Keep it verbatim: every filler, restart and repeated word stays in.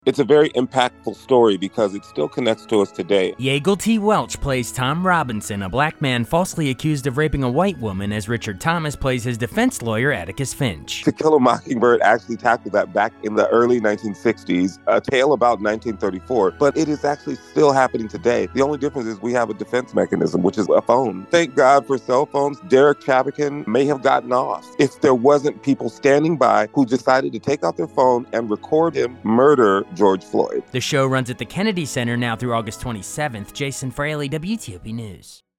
It's a very impactful story because it still connects to us today. Yaegel T. Welch plays Tom Robinson, a black man falsely accused of raping a white woman, as Richard Thomas plays his defense lawyer, Atticus Finch. To Kill a Mockingbird actually tackled that back in the early nineteen sixties, a tale about nineteen thirty-four, but it is actually still happening today. The only difference is we have a defense mechanism, which is a phone. Thank God for cell phones. Derek Chavikin may have gotten off if there wasn't people standing by who decided to take out their phone and record him murder George Floyd. The show runs at the Kennedy Center now through August twenty-seventh. Jason Fraley, W T O P News.